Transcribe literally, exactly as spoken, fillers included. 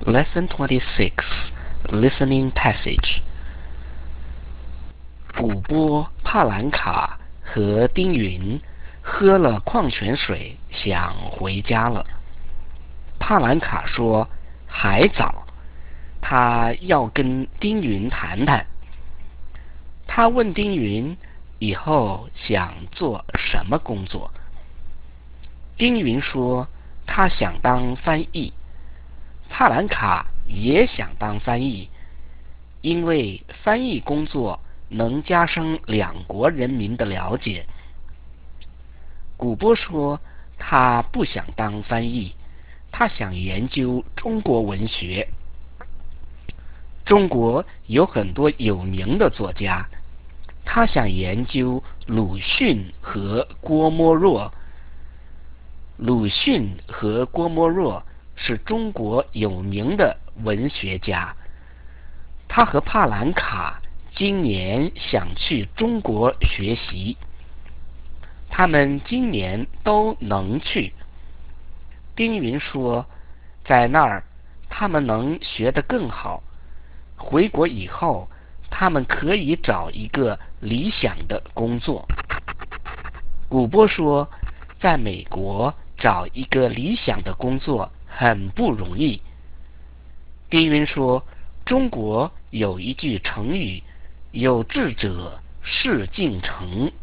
Lesson twenty-six, Listening Passage. 古波、帕兰卡和丁云喝了矿泉水，想回家了。帕兰卡说还早，他要跟丁云谈谈。他问丁云以后想做什么工作。丁云说他想当翻译。帕兰卡也想当翻译，因为翻译工作能加深两国人民的了解。古波说他不想当翻译，他想研究中国文学。中国有很多有名的作家，他想研究鲁迅和郭沫若。鲁迅和郭沫若是中国有名的文学家。他和帕兰卡今年想去中国学习，他们今年都能去。丁云说在那儿他们能学得更好，回国以后他们可以找一个理想的工作。古波说在美国找一个理想的工作很不容易。丁云说中国有一句成语，有志者事竟成。